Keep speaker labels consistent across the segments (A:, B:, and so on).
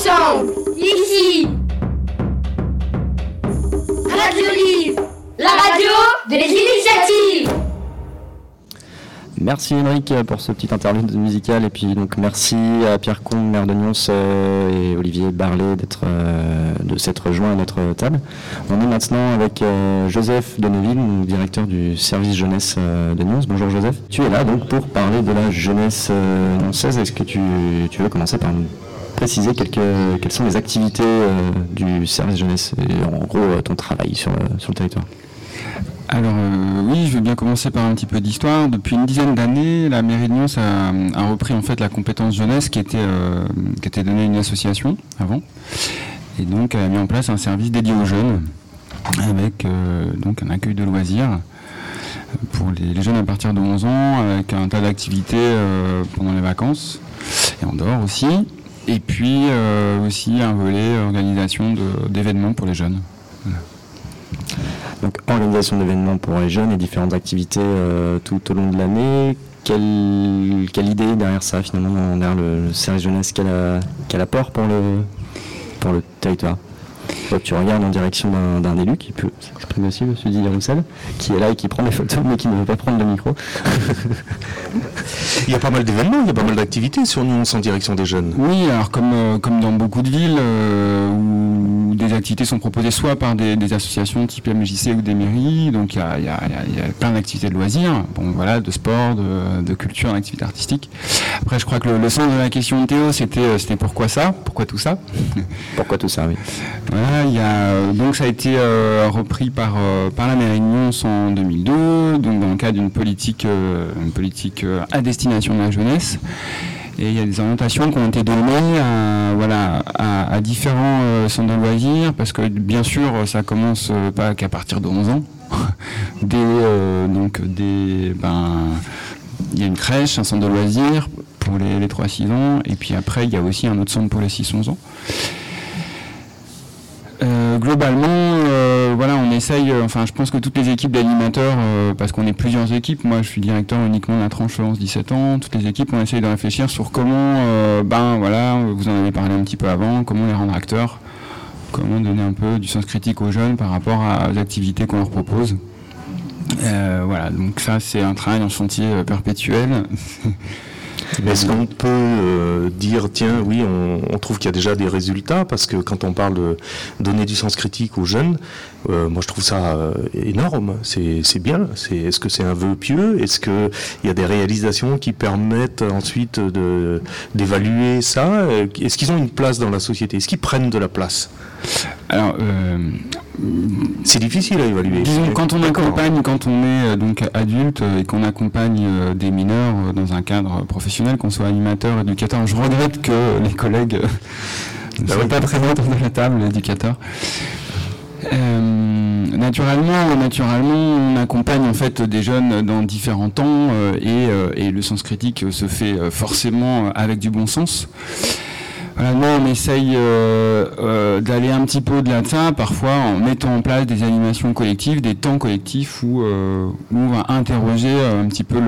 A: ensemble, ici. Radio Libre, la radio des initiatives.
B: Merci Henrik pour ce petit interlude musical et puis donc merci à Pierre Combe, maire de Nyons et Olivier Barlet de s'être rejoints à notre table. On est maintenant avec Joseph Deneville, directeur du service jeunesse de Nyons. Bonjour Joseph. Tu es là donc pour parler de la jeunesse nyonçaise. Est-ce que tu veux commencer par nous préciser quelles sont les activités du service jeunesse et en gros ton travail sur le territoire?
C: Alors oui, je vais bien commencer par un petit peu d'histoire. Depuis une dizaine d'années, la mairie de Nyons a repris en fait la compétence jeunesse qui était donnée à une association avant, et donc elle a mis en place un service dédié aux jeunes avec donc un accueil de loisirs pour les jeunes à partir de 11 ans, avec un tas d'activités pendant les vacances et en dehors aussi, et puis aussi un volet organisation d'événements pour les jeunes. Voilà.
B: Donc organisation d'événements pour les jeunes et différentes activités tout au long de l'année. Quelle idée derrière ça finalement, derrière le service jeunesse, quel apport pour le territoire? Tu regardes en direction d'un élu qui peut s'exprimer aussi, M. Didier Roussel, qui est là et qui prend des photos mais qui ne veut pas prendre le micro.
D: Il y a pas mal d'événements, il y a pas mal d'activités sur Nyons en direction des jeunes.
C: Oui, alors comme dans beaucoup de villes où des activités sont proposées soit par des associations type MJC ou des mairies, donc il y a plein d'activités de loisirs, bon voilà, de sport, de culture, d'activités artistiques. Après, je crois que le sens de la question de Théo, c'était pourquoi ça, pourquoi tout ça.
B: Pourquoi tout ça, oui.
C: Voilà, donc ça a été repris par la mairie de Nyons en 2002, donc dans le cadre d'une politique à destination de la jeunesse. Et il y a des orientations qui ont été données à différents centres de loisirs, parce que bien sûr ça commence pas qu'à partir de 11 ans. Il y a une crèche, un centre de loisirs pour les 3-6 ans, et puis après il y a aussi un autre centre pour les 6-11 ans. Globalement, on essaye, je pense que toutes les équipes d'animateurs, parce qu'on est plusieurs équipes, moi je suis directeur uniquement de la tranche 11-17 ans, toutes les équipes, on essaye de réfléchir sur comment, vous en avez parlé un petit peu avant, comment les rendre acteurs, comment donner un peu du sens critique aux jeunes par rapport aux activités qu'on leur propose. Donc ça c'est un travail en chantier perpétuel.
D: Est-ce qu'on peut dire, tiens, oui, on trouve qu'il y a déjà des résultats, parce que quand on parle de donner du sens critique aux jeunes, moi je trouve ça énorme, c'est bien. Est-ce que c'est un vœu pieux? Est-ce qu'il y a des réalisations qui permettent ensuite d'évaluer ça? Est-ce qu'ils ont une place dans la société? Est-ce qu'ils prennent de la place?
C: Alors,
D: c'est difficile à évaluer.
C: Disons, quand on est donc adulte et qu'on accompagne des mineurs dans un cadre professionnel, qu'on soit animateur, éducateur, je regrette que les collègues ne soient pas présents autour de la table, éducateurs. Naturellement, on accompagne en fait des jeunes dans différents temps et le sens critique se fait forcément avec du bon sens. Voilà, nous on essaye d'aller un petit peu au-delà de ça, parfois en mettant en place des animations collectives, des temps collectifs où on va interroger un petit peu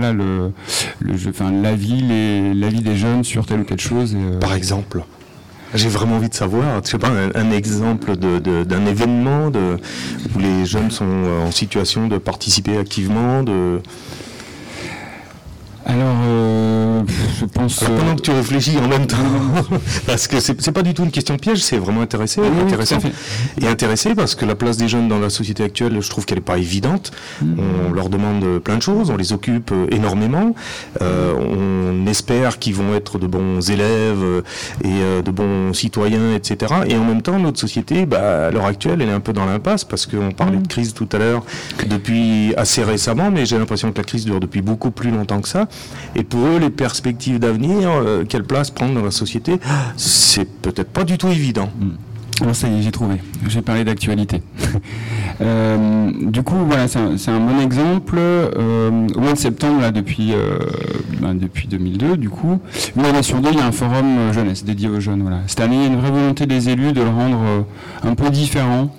C: l'avis des jeunes sur telle ou telle chose.
D: Par exemple, j'ai vraiment envie de savoir, je sais pas, un exemple d'un événement où les jeunes sont en situation de participer activement,
C: Alors, je pense...
D: Alors, pendant que tu réfléchis en même temps, parce que c'est pas du tout une question piège, c'est vraiment intéressant. Et intéressé parce que la place des jeunes dans la société actuelle, je trouve qu'elle n'est pas évidente. On leur demande plein de choses, on les occupe énormément. On espère qu'ils vont être de bons élèves et de bons citoyens, etc. Et en même temps, notre société, à l'heure actuelle, elle est un peu dans l'impasse, parce qu'on parlait de crise tout à l'heure depuis assez récemment, mais j'ai l'impression que la crise dure depuis beaucoup plus longtemps que ça. Et pour eux, les perspectives d'avenir, quelle place prendre dans la société, c'est peut-être pas du tout évident.
C: Alors ça y est, j'ai trouvé. J'ai parlé d'actualité. Du coup, voilà, c'est un bon exemple. Au mois de septembre, là, depuis 2002, du coup, une année sur deux, il y a un forum jeunesse dédié aux jeunes. Voilà. Cette année, il y a une vraie volonté des élus de le rendre un peu différent.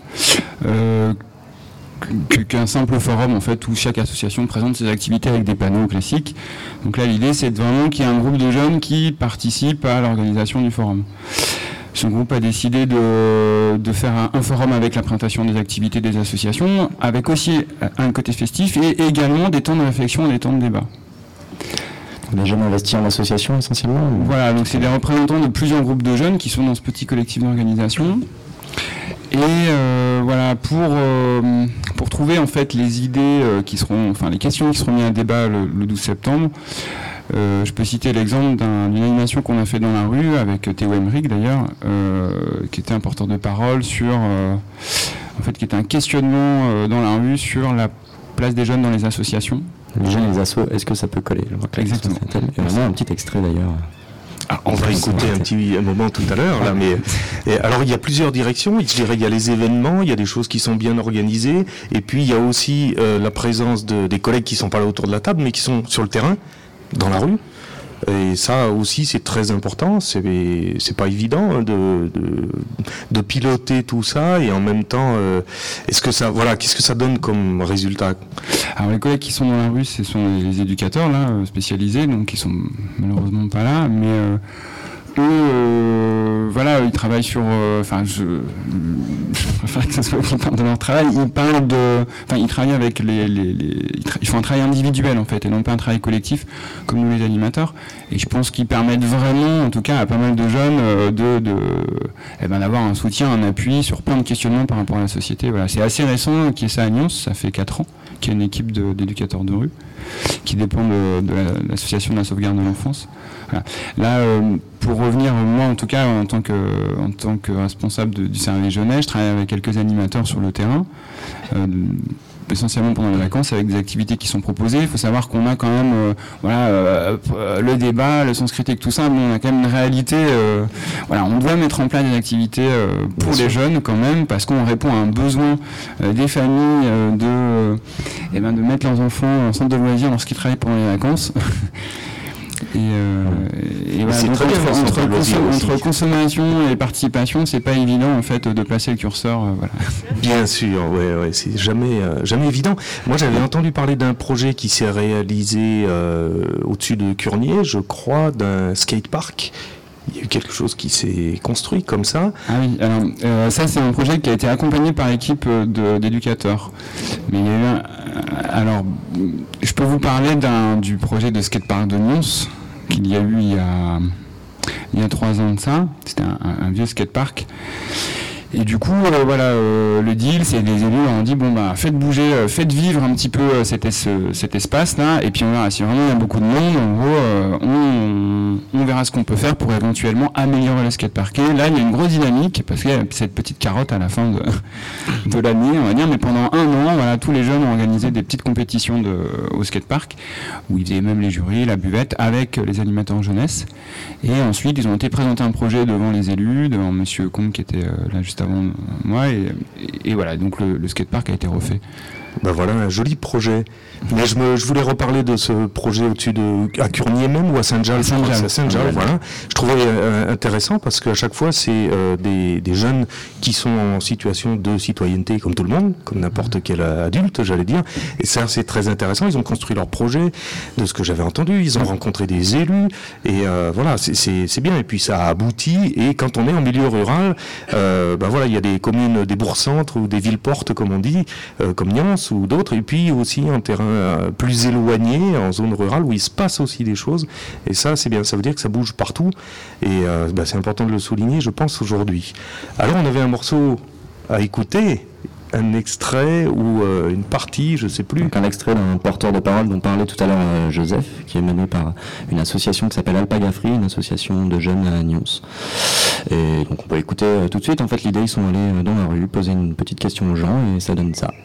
C: Qu'un simple forum en fait où chaque association présente ses activités avec des panneaux classiques. Donc là l'idée c'est vraiment qu'il y ait un groupe de jeunes qui participent à l'organisation du forum. ce groupe a décidé de faire un forum avec la présentation des activités des associations, avec aussi un côté festif et également des temps de réflexion et des temps de débat.
B: Les jeunes investis en association essentiellement ou...
C: Voilà, donc c'est des représentants de plusieurs groupes de jeunes qui sont dans ce petit collectif d'organisation. Et voilà, pour trouver en fait les idées les questions qui seront mises à débat le 12 septembre, je peux citer l'exemple d'une animation qu'on a fait dans la rue avec Théo Emmerich d'ailleurs, qui était un porteur de parole sur, qui était un questionnement dans la rue sur la place des jeunes dans les associations.
B: Les jeunes, les assos, est-ce que ça peut coller?
C: Exactement.
B: Il y a un petit extrait d'ailleurs.
D: Ah, on va écouter un moment tout à l'heure là, alors il y a plusieurs directions. Je dirais il y a les événements, il y a des choses qui sont bien organisées, et puis il y a aussi la présence des collègues qui sont pas là autour de la table, mais qui sont sur le terrain, dans la rue. Et ça aussi c'est très important. C'est pas évident de piloter tout ça, et en même temps qu'est-ce que ça donne comme résultat?
C: Alors les collègues qui sont dans la rue, ce sont les éducateurs là spécialisés, donc qui sont malheureusement pas là, mais eux, ils travaillent sur. Je préfère que ce soit qu'ils parlent de leur travail. Ils travaillent avec ils font un travail individuel en fait, et non pas un travail collectif comme nous les animateurs. Et je pense qu'ils permettent vraiment, en tout cas, à pas mal de jeunes d'avoir un soutien, un appui sur plein de questionnements par rapport à la société. Voilà, c'est assez récent qu'il y ait ça à Nyons, ça fait 4 ans qu'il y a une équipe d'éducateurs de rue qui dépend de l'association de la sauvegarde de l'enfance. Voilà. Là, pour revenir, moi en tout cas, en tant que responsable du service jeunesse, je travaille avec quelques animateurs sur le terrain, essentiellement pendant les vacances, avec des activités qui sont proposées. Il faut savoir qu'on a quand même le débat, le sens critique, tout ça, mais on a quand même une réalité. On doit mettre en place des activités pour les jeunes quand même, parce qu'on répond à un besoin des familles de mettre leurs enfants en centre de loisirs lorsqu'ils travaillent pendant les vacances. Et voilà, donc entre consommation et participation, c'est pas évident en fait de placer le curseur. Voilà.
D: Bien sûr, ouais, c'est jamais évident. Moi, j'avais entendu parler d'un projet qui s'est réalisé au-dessus de Curnier, je crois, d'un skatepark. Il y a eu quelque chose qui s'est construit comme ça.
C: Ah oui, alors ça c'est un projet qui a été accompagné par l'équipe d'éducateurs. Mais il y a eu alors, je peux vous parler du projet de skatepark de Nyons qu'il y a eu il y a 3 ans de ça. C'était un vieux skatepark. Et du coup, le deal, c'est les élus ont dit faites bouger, faites vivre un petit peu cet espace-là, et puis on verra si vraiment il y a beaucoup de monde. En gros, on verra ce qu'on peut faire pour éventuellement améliorer le skatepark. Et là, il y a une grosse dynamique parce qu'il y a cette petite carotte à la fin de l'année, on va dire. Mais pendant 1 an, tous les jeunes ont organisé des petites compétitions au skatepark où ils faisaient même les jurys, la buvette avec les animateurs jeunesse. Et ensuite, ils ont été présenter un projet devant les élus, devant Monsieur Combe qui était là juste avant moi, et voilà, donc le skatepark a été refait.
D: Ben voilà, un joli projet. Mais je voulais reparler de ce projet au-dessus à Curnier même, ou à Saint-Jalles. Saint-Jalles, voilà. Je trouvais intéressant parce qu'à chaque fois, c'est des jeunes qui sont en situation de citoyenneté comme tout le monde, comme n'importe quel adulte, j'allais dire. Et ça, c'est très intéressant. Ils ont construit leur projet, de ce que j'avais entendu. Ils ont rencontré des élus. Et voilà, c'est bien. Et puis ça a abouti. Et quand on est en milieu rural, il y a des communes, des bourgs-centres ou des villes-portes, comme on dit, comme Nyons ou d'autres, et puis aussi en terrain plus éloigné, en zone rurale, où il se passe aussi des choses, et ça c'est bien, ça veut dire que ça bouge partout, et c'est important de le souligner, je pense, aujourd'hui. Alors on avait un morceau à écouter, un extrait ou une partie, je sais plus.
B: Donc un extrait d'un porteur de parole dont parlait tout à l'heure Joseph, qui est mené par une association qui s'appelle Alpagafri, une association de jeunes à Nyons. Et donc on peut écouter tout de suite. En fait, l'idée, ils sont allés dans la rue, poser une petite question aux gens, et ça donne ça.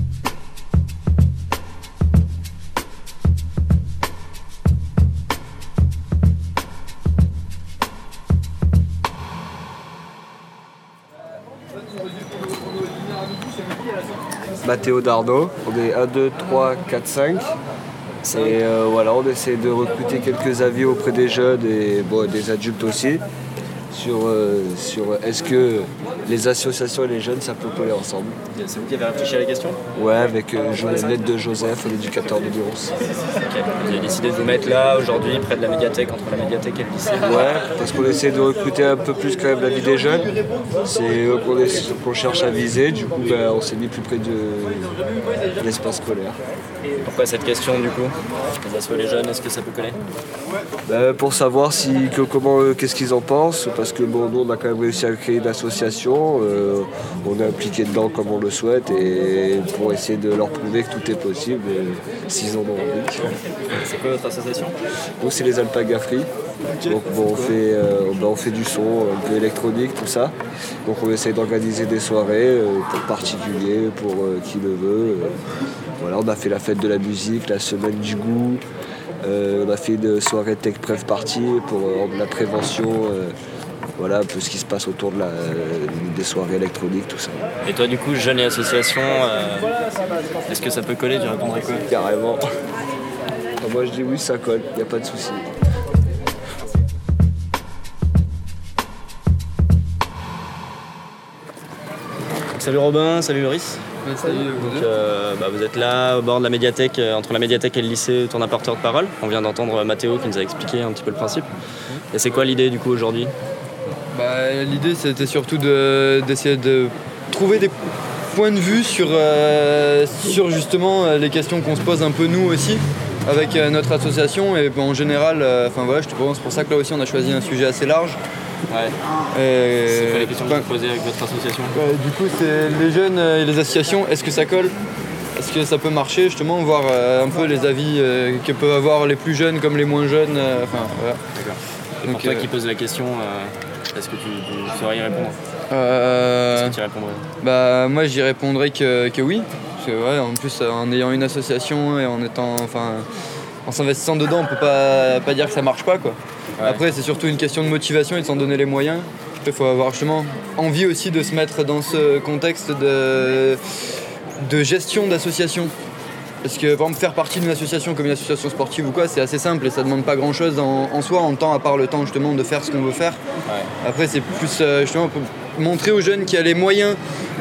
E: Mathéo Dardot, on est 1, 2, 3, 4, 5. Et on essaie de recruter quelques avis auprès des jeunes et des adultes aussi. sur est-ce que les associations et les jeunes, ça peut coller ensemble.
F: C'est vous qui avez réfléchi à la question ?
E: Ouais, avec l'aide de Joseph, l'éducateur de Lyons.
F: Ok. Vous avez décidé de vous mettre là, aujourd'hui, près de la médiathèque, entre la médiathèque et le lycée ?
E: Ouais, parce qu'on essaie de recruter un peu plus quand même la vie des jeunes. C'est eux qu'on cherche à viser, du coup on s'est mis plus près de l'espace scolaire.
F: Pourquoi cette question du coup ? Les assos et les jeunes, est-ce que ça peut coller ?
E: Pour savoir qu'est-ce qu'ils en pensent, parce que nous on a quand même réussi à créer une association, on est impliqué dedans comme on le souhaite et pour essayer de leur prouver que tout est possible s'ils en ont envie.
F: C'est quoi votre association ?
E: Nous c'est les Alpagafri. Donc on fait du son un peu électronique, tout ça. Donc on essaye d'organiser des soirées pour particuliers, pour qui le veut. Voilà, on a fait la fête de la musique, la semaine du goût. On a fait une soirée Tech Prev Party pour la prévention. Voilà un peu ce qui se passe autour des soirées électroniques, tout ça.
F: Et toi du coup, jeunes et associations, est-ce que ça peut coller ? Tu répondrais quoi ?
E: Carrément. Moi je dis oui, ça colle, il n'y a pas de souci.
F: Salut Robin, salut Loris.
G: Salut.
F: Donc, vous êtes là au bord de la médiathèque, entre la médiathèque et le lycée, autour d'un porteur de parole. On vient d'entendre Mathéo qui nous a expliqué un petit peu le principe. Et c'est quoi l'idée du coup aujourd'hui ?
G: L'idée c'était surtout d'essayer de trouver des points de vue sur justement les questions qu'on se pose un peu nous aussi avec notre association et en général, je te pense c'est pour ça que là aussi on a choisi un sujet assez large.
F: Ouais. C'est quoi les questions que vous posez avec votre association ?
G: Du coup, c'est les jeunes et les associations, est-ce que ça colle ? Est-ce que ça peut marcher justement, voir un peu les avis que peuvent avoir les plus jeunes comme les moins jeunes. Voilà.
F: D'accord. Et pour toi qui pose la question, est-ce que tu saurais y répondre ? Qu'est-ce que tu répondrais ?
G: Moi j'y répondrais que oui. Parce que, en plus en ayant une association et en s'investissant dedans, on peut pas dire que ça marche pas quoi. Ouais. Après c'est surtout une question de motivation et de s'en donner les moyens. Il faut avoir justement envie aussi de se mettre dans ce contexte de gestion d'association. Parce que par exemple faire partie d'une association comme une association sportive ou quoi, c'est assez simple et ça demande pas grand chose en soi en temps, à part le temps justement de faire ce qu'on veut faire. Ouais. Après c'est plus justement pour montrer aux jeunes qu'il y a les moyens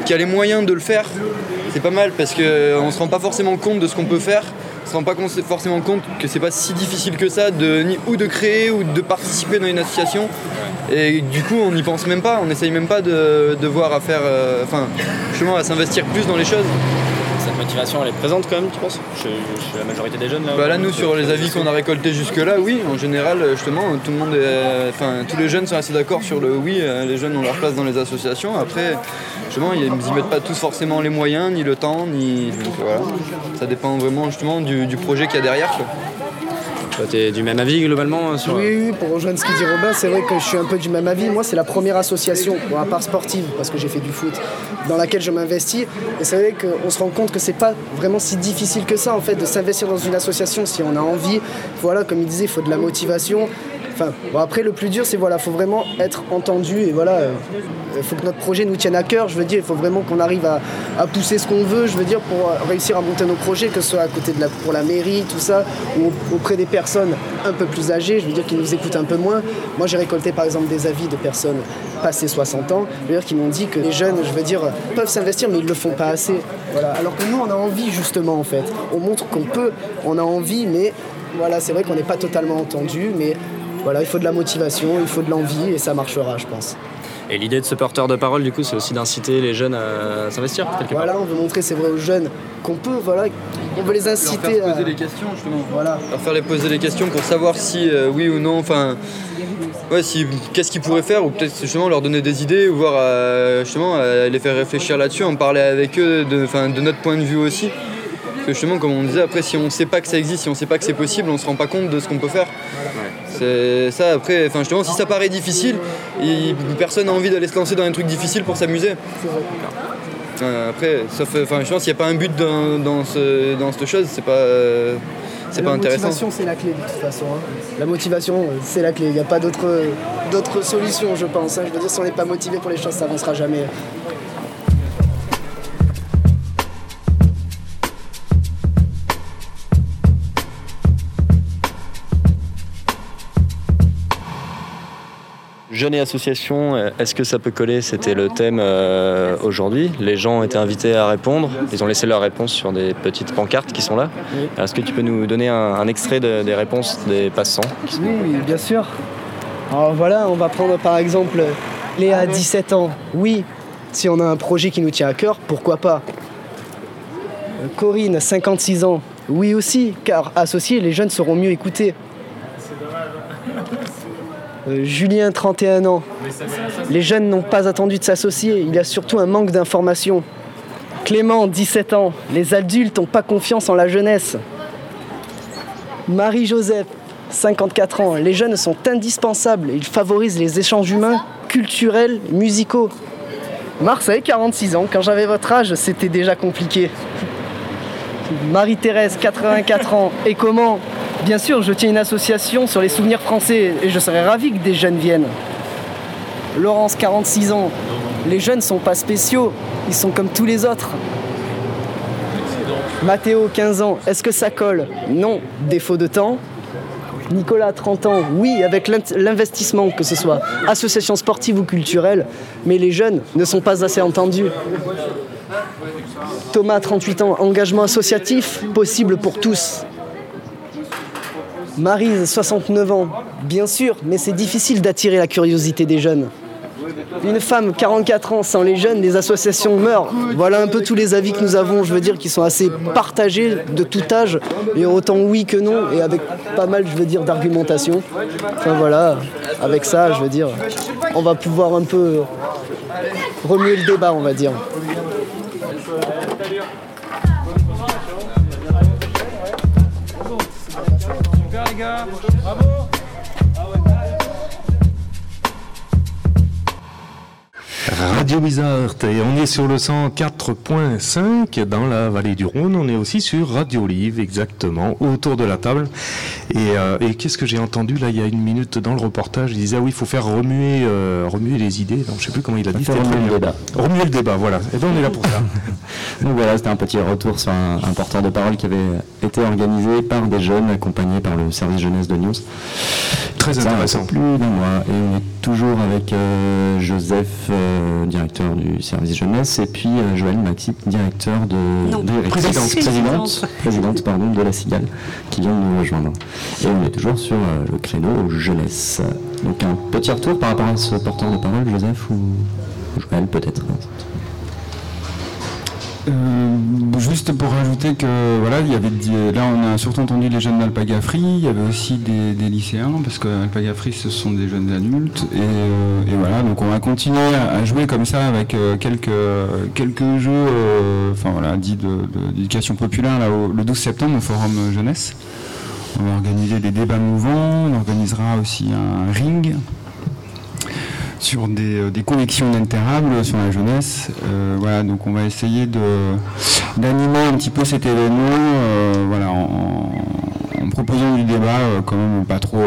G: de le faire. C'est pas mal parce qu'on se rend pas forcément compte de ce qu'on peut faire. On se rend pas forcément compte que c'est pas si difficile que ça de créer ou de participer dans une association. Et du coup on n'y pense même pas, on n'essaye même pas de voir à faire, justement à s'investir plus dans les choses.
F: Cette motivation elle est présente quand même, tu penses ? Chez la majorité des jeunes là
G: là nous sur les avis qu'on a récoltés jusque là, oui, en général justement tout le monde tous les jeunes sont assez d'accord sur le oui, les jeunes ont leur place dans les associations. Après justement ils y mettent pas tous forcément les moyens, ni le temps, donc voilà. Ça dépend vraiment justement du projet qu'il y a derrière quoi.
F: Tu es du même avis globalement sur...
H: Oui, pour rejoindre ce qu'il dit Robin, c'est vrai que je suis un peu du même avis. Moi, c'est la première association, à part sportive, parce que j'ai fait du foot, dans laquelle je m'investis. Et c'est vrai qu'on se rend compte que c'est pas vraiment si difficile que ça, en fait, de s'investir dans une association si on a envie. Voilà, comme il disait, il faut de la motivation. Après, le plus dur, c'est faut vraiment être entendu et voilà, faut que notre projet nous tienne à cœur. Je veux dire, il faut vraiment qu'on arrive à pousser ce qu'on veut. Je veux dire, pour réussir à monter nos projets, que ce soit à côté pour la mairie, tout ça, ou auprès des personnes un peu plus âgées. Je veux dire, qui nous écoutent un peu moins. Moi, j'ai récolté par exemple des avis de personnes passées 60 ans, je veux dire, qui m'ont dit que les jeunes, je veux dire, peuvent s'investir, mais ils le font pas assez. Voilà. Alors que nous, on a envie justement, en fait. On montre qu'on peut, on a envie, mais voilà, c'est vrai qu'on n'est pas totalement entendu, mais voilà, il faut de la motivation, il faut de l'envie et ça marchera, je pense.
F: Et l'idée de ce porteur de parole, du coup, c'est aussi d'inciter les jeunes à s'investir quelque part.
H: Voilà, on veut montrer, c'est vrai, aux jeunes qu'on peut, on veut les inciter
G: à... Leur faire poser les questions, justement. Voilà. Leur faire poser les questions pour savoir si, oui ou non, qu'est-ce qu'ils pourraient faire, ou peut-être justement leur donner des idées, ou voir, justement, les faire réfléchir là-dessus, en parler avec eux, de notre point de vue aussi. Parce que justement, comme on disait, après, si on ne sait pas que ça existe, si on ne sait pas que c'est possible, on ne se rend pas compte de ce qu'on peut faire. C'est ça, après, justement, si ça paraît difficile, personne n'a envie d'aller se lancer dans un truc difficile pour s'amuser. Après, justement, s'il n'y a pas un but dans cette chose, c'est pas intéressant.
H: La motivation, c'est la clé de toute façon. La motivation, c'est la clé. Il n'y a pas d'autre solution, je pense. Je veux dire, si on n'est pas motivé pour les choses, ça n'avancera jamais.
F: Jeunes et associations, est-ce que ça peut coller? C'était le thème aujourd'hui. Les gens ont été invités à répondre. Ils ont laissé leurs réponses sur des petites pancartes qui sont là.
H: Oui.
F: Est-ce que tu peux nous donner un extrait des réponses des passants?
H: Oui, bien sûr. Alors voilà, on va prendre par exemple Léa, 17 ans. Oui, si on a un projet qui nous tient à cœur, pourquoi pas. Corinne, 56 ans. Oui aussi, car associés, les jeunes seront mieux écoutés. Julien, 31 ans. Les jeunes n'ont pas attendu de s'associer, il y a surtout un manque d'information. Clément, 17 ans. Les adultes n'ont pas confiance en la jeunesse. Marie-Joseph, 54 ans. Les jeunes sont indispensables, ils favorisent les échanges humains, culturels, musicaux. Marseille, 46 ans. Quand j'avais votre âge, c'était déjà compliqué. Marie-Thérèse, 84 ans. Et comment ? Bien sûr, je tiens une association sur les souvenirs français et je serais ravi que des jeunes viennent. Laurence, 46 ans. Les jeunes ne sont pas spéciaux, ils sont comme tous les autres. Mathéo, 15 ans. Est-ce que ça colle ? Non, défaut de temps. Nicolas, 30 ans. Oui, avec l'investissement, que ce soit association sportive ou culturelle, mais les jeunes ne sont pas assez entendus. Thomas, 38 ans. Engagement associatif, possible pour tous. Maryse, 69 ans. Bien sûr, mais c'est difficile d'attirer la curiosité des jeunes. Une femme, 44 ans, sans les jeunes, les associations meurent. Voilà un peu tous les avis que nous avons, je veux dire, qui sont assez partagés de tout âge, et autant oui que non, et avec pas mal, je veux dire, d'argumentation. Enfin voilà, avec ça, je veux dire, on va pouvoir un peu remuer le débat, on va dire.
I: Super les gars, bravo.
D: Radio Wizard, et on est sur le 104.5 dans la vallée du Rhône. On est aussi sur Radio Live, exactement, autour de la table. Et qu'est-ce que j'ai entendu là il y a une minute dans le reportage? Il disait oui, il faut faire remuer les idées. Donc, je sais plus comment il a dit.
B: Remuer le débat.
D: Remuer le débat, voilà. Et bien on est là pour ça.
B: Donc voilà, c'était un petit retour sur un porteur de parole qui avait été organisé par des jeunes, accompagnés par le service jeunesse de Nyons.
D: Très intéressant.
B: Plus d'un mois, et on est toujours avec Joseph, directeur du service jeunesse, et puis Joëlle Maxi, directeur présidente de la Cigale, qui vient de nous rejoindre. Et on est toujours sur le créneau jeunesse. Donc un petit retour par rapport à ce porteur de parole, Joseph ou Joëlle peut-être.
C: Juste pour rajouter que voilà, il y avait là on a surtout entendu les jeunes d'Alpagafri, il y avait aussi des lycéens parce que Alpagafri ce sont des jeunes adultes et voilà, donc on va continuer à jouer comme ça avec quelques jeux enfin voilà, dits d'éducation populaire là le 12 septembre au forum jeunesse. On va organiser des débats mouvants, on organisera aussi un ring sur des connexions inaltérables sur la jeunesse. Voilà, donc on va essayer d'animer un petit peu cet événement voilà, en proposant du débat quand même pas trop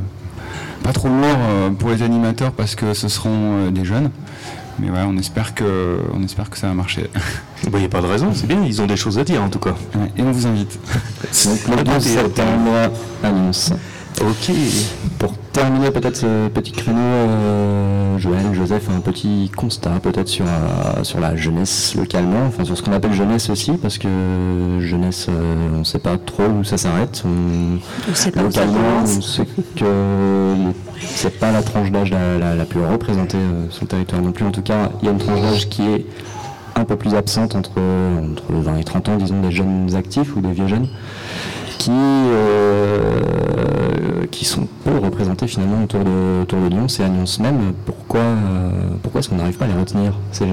C: lourd pour les animateurs parce que ce seront des jeunes. Mais voilà, on espère que ça va marcher.
D: Il n'y a pas de raison, c'est bien, ils ont des choses à dire en tout cas.
C: Ouais, et on vous invite.
B: Donc le 12 septembre à Nyons.
D: Ok.
B: Pour terminer peut-être ce petit créneau, Joël, Joseph, un petit constat peut-être sur la jeunesse localement, enfin sur ce qu'on appelle jeunesse aussi, parce que jeunesse, on ne sait pas trop où ça s'arrête. Localement, on sait que c'est pas la tranche d'âge la plus représentée sur le territoire non plus. En tout cas, il y a une tranche d'âge qui est un peu plus absente entre 20 et 30 ans, disons, des jeunes actifs ou des vieux jeunes, qui sont peu représentés finalement autour de Nyons et à Nyons même. Pourquoi est-ce qu'on n'arrive pas à les retenir, ces jeunes ?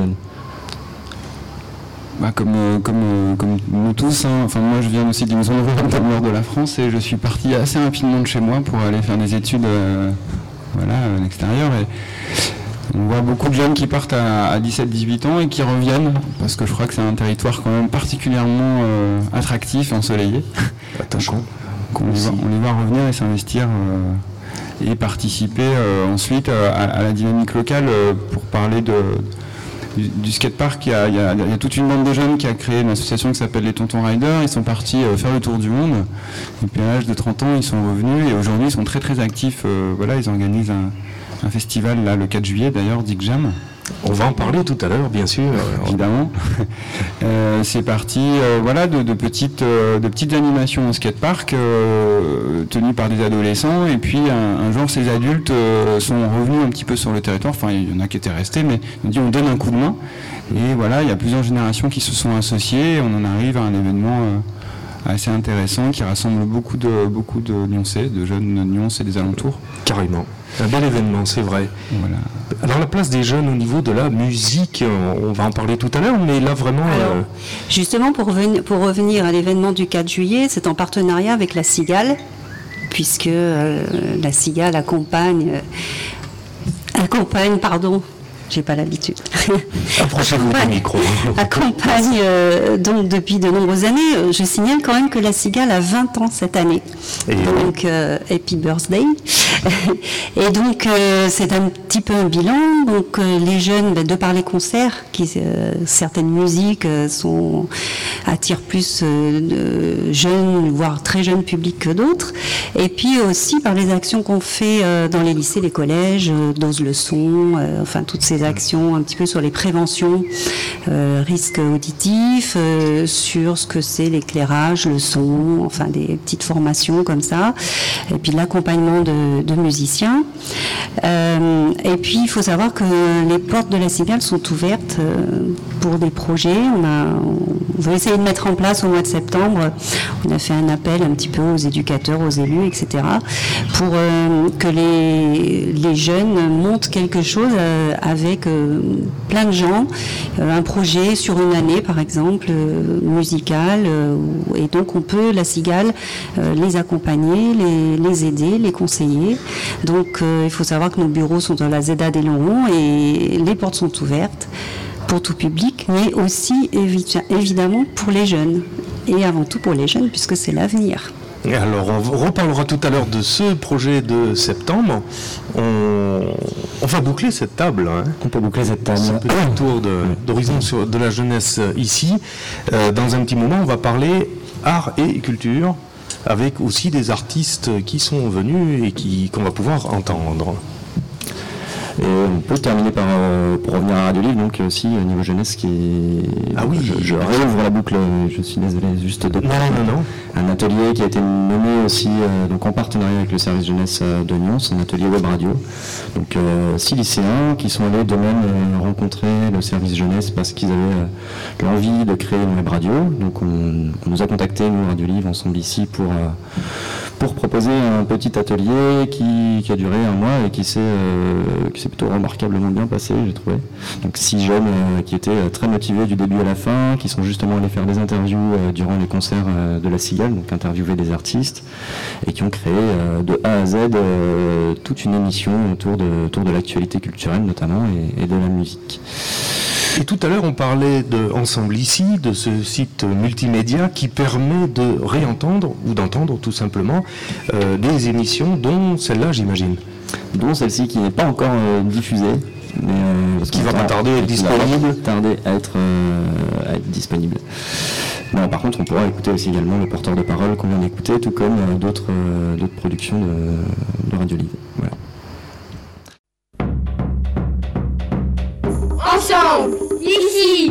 C: Comme nous tous, hein. Enfin, moi je viens aussi d'une zone rurale dans le nord de la France et je suis parti assez rapidement de chez moi pour aller faire des études à l'extérieur. Et on voit beaucoup de jeunes qui partent à 17-18 ans et qui reviennent parce que je crois que c'est un territoire quand même particulièrement attractif et ensoleillé.
D: Attachant.
C: On les voit revenir et s'investir et participer ensuite à la dynamique locale pour parler du skatepark. Il y a toute une bande de jeunes qui a créé une association qui s'appelle les Tontons Riders. Ils sont partis faire le tour du monde et puis à l'âge de 30 ans ils sont revenus et aujourd'hui ils sont très très actifs. Voilà, ils organisent un festival là, le 4 juillet d'ailleurs, Dick Jam.
D: On va en parler tout à l'heure, bien sûr.
C: Évidemment. C'est parti de petites animations au skatepark tenues par des adolescents. Et puis un jour, ces adultes sont revenus un petit peu sur le territoire. Enfin, il y en a qui étaient restés, mais on dit on donne un coup de main. Et voilà, il y a plusieurs générations qui se sont associées. On en arrive à un événement assez intéressant qui rassemble beaucoup de Nyonsais, de jeunes Nyons et des alentours.
D: Carrément. Un bel événement, c'est vrai. Voilà. Alors la place des jeunes au niveau de la musique, on va en parler tout à l'heure, mais là vraiment...
J: Alors, justement, pour revenir à l'événement du 4 juillet, c'est en partenariat avec la Cigale, puisque la Cigale accompagne, j'ai pas l'habitude.
D: Approchez-vous du micro.
J: Accompagne donc depuis de nombreuses années. Je signale quand même que la Cigale a 20 ans cette année. Donc happy birthday. Et donc c'est un petit peu un bilan. Donc les jeunes, de par les concerts, certaines musiques attirent plus de jeunes, voire très jeunes publics que d'autres. Et puis aussi par les actions qu'on fait dans les lycées, les collèges, Dose le son, enfin toutes ces actions un petit peu sur les préventions, risques auditifs, sur ce que c'est l'éclairage, le son, enfin des petites formations comme ça, et puis l'accompagnement de musiciens. Et puis il faut savoir que les portes de la Cigale sont ouvertes pour des projets. On va essayer de mettre en place au mois de septembre, on a fait un appel un petit peu aux éducateurs, aux élus, etc., pour que les jeunes montent quelque chose avec plein de gens, un projet sur une année par exemple, musical, et donc on peut, la Cigale, les accompagner, les aider, les conseiller. Donc il faut savoir que nos bureaux sont dans la ZA des Longs et les portes sont ouvertes pour tout public, mais aussi évidemment pour les jeunes, et avant tout pour les jeunes puisque c'est l'avenir.
D: Alors on reparlera tout à l'heure de ce projet de septembre. On va boucler cette table.
B: On peut boucler cette table.
D: Un petit tour d'horizon de la jeunesse ici. Dans un petit moment, on va parler art et culture, avec aussi des artistes qui sont venus et qu'on va pouvoir entendre.
B: Et on peut terminer pour revenir à Radio Livre, donc aussi au niveau jeunesse
D: Ah oui.
B: Je réouvre la boucle, je suis désolé, juste de...
D: Non.
B: Un atelier qui a été nommé aussi donc en partenariat avec le service jeunesse de Nyons, un atelier web radio. Donc 6 lycéens qui sont allés de même rencontrer le service jeunesse parce qu'ils avaient l'envie de créer une web radio. Donc on nous a contactés, nous, Radio Livre, ensemble ici, pour proposer un petit atelier qui a duré un mois et qui s'est plutôt remarquablement bien passé, j'ai trouvé. Donc 6 jeunes qui étaient très motivés du début à la fin, qui sont justement allés faire des interviews durant les concerts de la Cigale, donc interviewer des artistes, et qui ont créé de A à Z toute une émission autour de l'actualité culturelle notamment et de la musique.
D: Et tout à l'heure, on parlait d'Ensemble ici, de ce site multimédia qui permet de réentendre ou d'entendre tout simplement des émissions, dont celle-là, j'imagine.
B: Dont celle-ci qui n'est pas encore diffusée, mais
D: qui va pas tarder à être disponible.
B: À être disponible. Non, par contre, on pourra écouter aussi également le porteur de parole qu'on vient d'écouter, tout comme d'autres productions de Radio Livre. Voilà.
A: Ensemble, ici,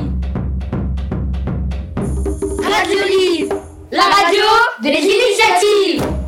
A: Radio Livre, la radio des initiatives.